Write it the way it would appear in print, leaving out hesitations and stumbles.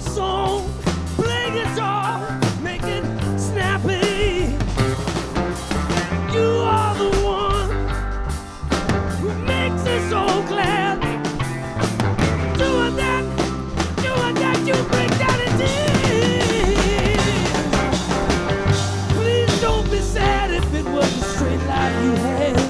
song, play guitar, make it snappy. You are the one who makes us so glad. Doing that, you break down in tears. Please don't be sad if it was a straight life you had.